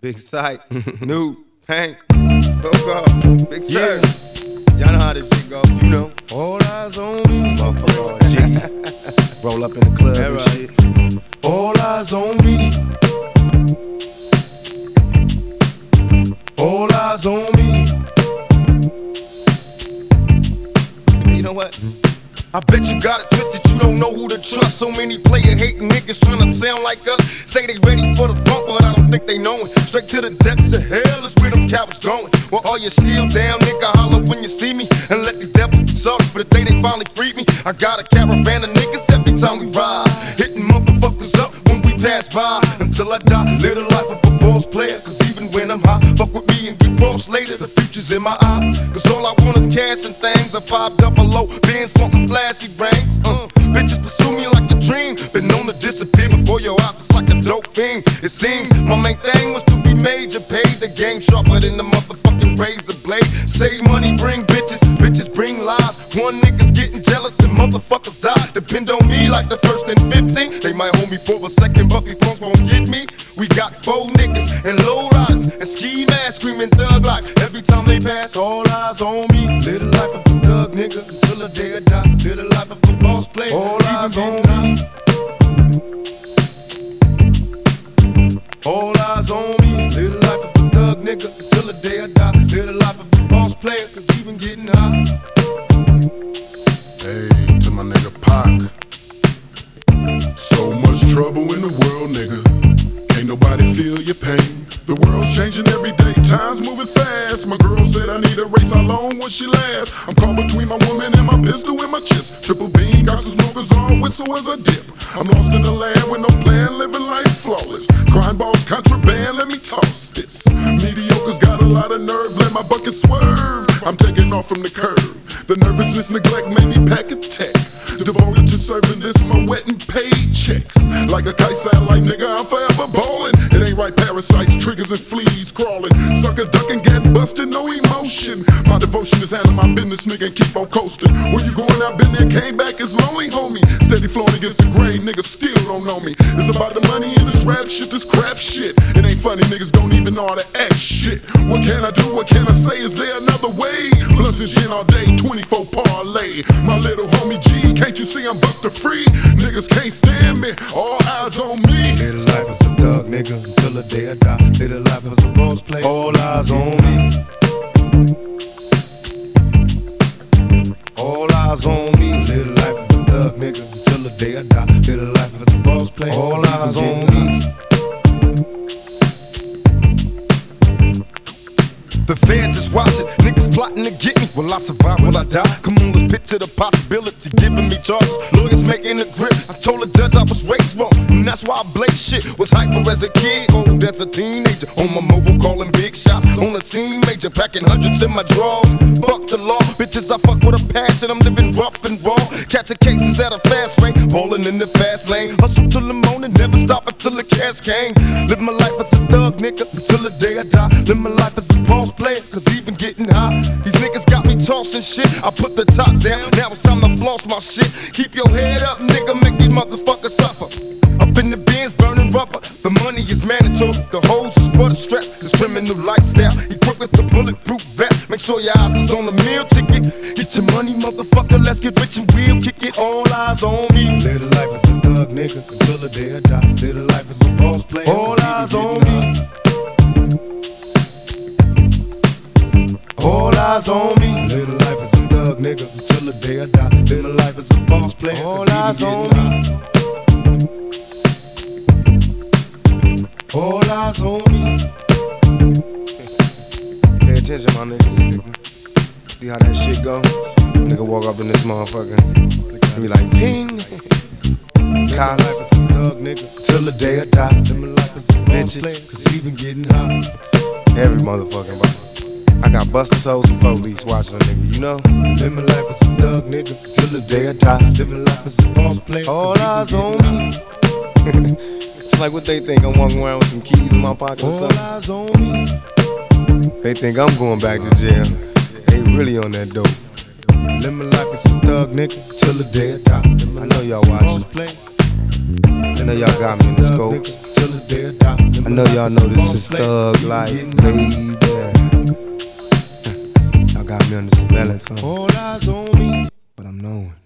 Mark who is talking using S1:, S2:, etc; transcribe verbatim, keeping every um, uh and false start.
S1: Big Sight, New, Hank, Coco, Big Sir. Y'all know how this shit go, you know. All eyes on me. Motherfucker, G. Roll up in the club and right. shit. All eyes on me. All eyes on me. You know what? I bet you got it twisted, you don't know who to trust. So many player hating niggas trying to sound like us. Say they ready for the funk, but I don't think they know it. Straight to the depths of hell is where them cowards going. Well, all you still down, nigga, holler when you see me. And let these devils be sorry for the day they finally freed me. I got a caravan of niggas every time we ride, hitting motherfuckers up when we pass by. Until I die, live the life of a boss player. Cause even when I'm high, fuck with me and get crossed later. The future's in my eyes. Cause all I want is cash and things. A five double O, Benz wantin' flashy brains. Uh, bitches pursue me like a dream. Been known to disappear before your eyes, it's like a dope fiend. It seems my main thing was to be major. Paid the game sharper than the motherfucking razor blade. Save money, bring bitches, bitches bring lies. One nigga's getting jealous and motherfuckers die. Depend on me like the first and fifteen. They might hold me for a second, but these punks won't get me. We got four niggas and low riders and ski masks screaming thug life. Every time they pass, all eyes on me. Live the life of a thug nigga until the day I die. Live the life of a boss player. All eyes on me. All eyes on me. Live the life of a thug nigga until the day I die. Live the life of a boss player, cause even getting high.
S2: Hey, to my nigga Pac. So much trouble in the world, nigga. Can't nobody feel your pain. The world's changing every day, time's moving fast. My girl said I need a race, how long will she last? I'm caught between my woman and my pistol and my chips. Triple beam, got some smokers on, whistle as I dip. I'm lost in the land with no plan, living life flawless. Crime balls, contraband, let me toss this. Mediocre's got a lot of nerve, let my bucket swerve. I'm taking off from the curb. The nervousness, neglect made me pack a tech. Devoted to serving this, my wet and paid checks. Like a kite satellite, nigga, I'm forever ballin'. It ain't right, parasites, triggers and fleas crawling. Sucker ducking, get busted, no emotion. My devotion is handling my business, nigga, and keep on coasting. Where you going, I've been there, came back, it's lonely, homie. Steady flowing against the grain, niggas still don't know me. It's about the money and this rap shit, this crap shit. It ain't funny, niggas don't even know how to act shit. What can I do, what can I say, is there another way? Blunts and gin all day, twenty-four parlay. My little homie G, can't you see I'm buster free? Niggas can't stand me, all eyes on me.
S1: Live the life as a thug nigga until the day I die. Live the life as a boss player, all eyes on me. All eyes on me. Live the life as a thug nigga until the day I die. Live the life as a boss player, all eyes on me. The feds is watching, niggas plotting to get me. Will I survive, will I die? Come on, let's picture the possibility, giving me charges. Lawyers making a grip, I told the judge I was raised wrong, and that's why I blaze shit. Was hyper as a kid, old as a teenager. On my mobile calling big shots, on the scene major. Packing hundreds in my drawers, fuck the law. Bitches, I fuck with a passion, I'm living rough and raw. Catching cases at a fast rate, ballin' in the fast lane. Hustle till the morning, never stop until the cash came. Live my life as a thug nigga until the day I die. Live my life as a boss player, cause even getting high. These niggas got me tossing shit. I put the top down, now it's time to floss my shit. Keep your head up, nigga, make these motherfuckers suffer. Up in the bins, burning rubber. The money is mandatory, the hoes is for the strap. This criminal lifestyle, equipped with the bulletproof vest. Make sure your eyes is on the meal ticket. Get your money, motherfucker, let's get rich and real. Kick it, all eyes on me. Live the life as a thug nigga until the day I die. Live the life as a boss player, all eyes on me. All eyes on me. Live the life as a thug nigga until the day I die. Live the life as a boss player, all eyes on me. All eyes on me. Pay attention, my niggas. Nigga. See how that shit go? Nigga walk up in this motherfucker and be like, ping. Live life as a thug nigga till the day I die. Live my life as a bitches, cause even getting high. Every motherfucking body. I got busters, hoes, and police watching a nigga, you know? Live my life as a thug nigga till the day I die. Live my life as a boss player, all eyes on me. It's like what they think, I'm walking around with some keys in my pocket or something. All eyes on me. They think I'm going back to jail. They really on that dope. Live my life as a thug nigga till the day I die. I know y'all watching. I know y'all got me in the scopes. I know y'all know this is Thug Life, baby. Y'all got me under surveillance, huh? All eyes on me, but I'm knowing.